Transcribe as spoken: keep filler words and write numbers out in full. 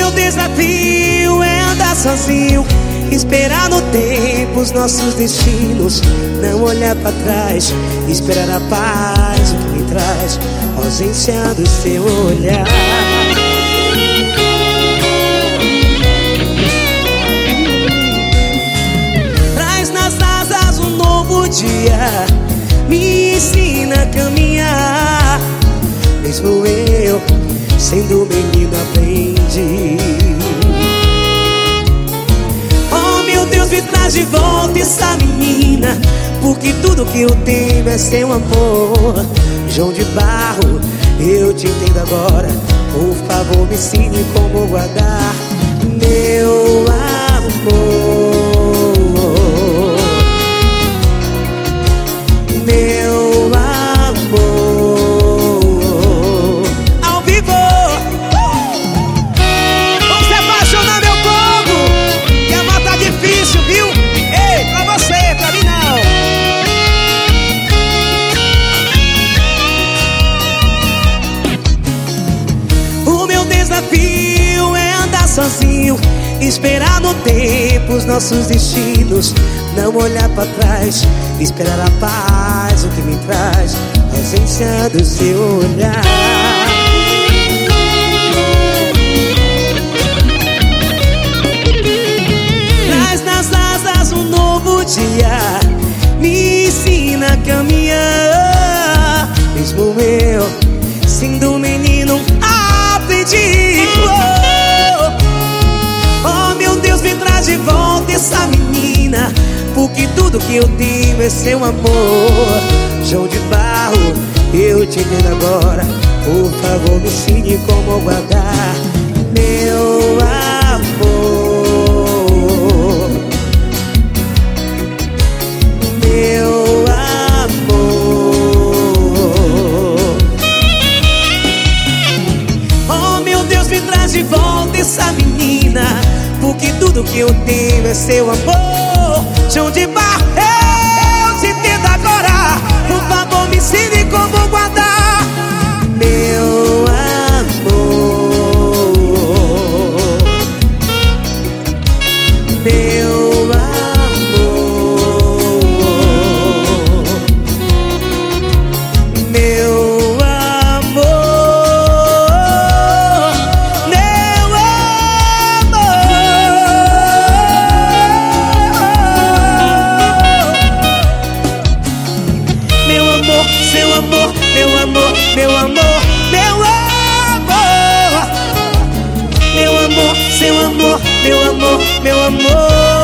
meu desafio é andar sozinho, esperar no tempo os nossos destinos, não olhar pra trás, esperar a paz, o que me traz a ausência do seu olhar. Traz nas asas um novo dia, me ensina a caminhar. Mesmo eu, sendo menino, aprendi. Oh meu Deus, me traz de volta essa menina, porque tudo que eu tenho é seu amor. João de Barro, eu te entendo agora, por favor me ensine como guardar meu amor. Meu amor. Ao vivo! Vamos se apaixonar, meu povo, que amar tá difícil, viu? Ei, pra você, pra mim não. O meu desafio é andar sozinho, esperar no tempo os nossos destinos, não olhar pra trás, esperar a paz, o que me traz a ausência do seu olhar. Traz nas asas um novo dia, me ensina a caminhar. Mesmo eu, sendo menino, aprendi. Oh meu Deus, me traz de volta essa menina, porque tudo que eu tenho é seu amor. João de Barro, eu te entendo agora, por favor me ensine como guardar meu amor. Meu amor. Oh meu Deus, me traz de volta essa menina, porque tudo que eu tenho é seu amor. João de Barro, eu te entendo agora, por favor me ensine como guardar meu amor. Meu amor. Meu seu amor, meu amor, meu amor, meu amor. Meu amor, seu amor, meu amor, meu amor.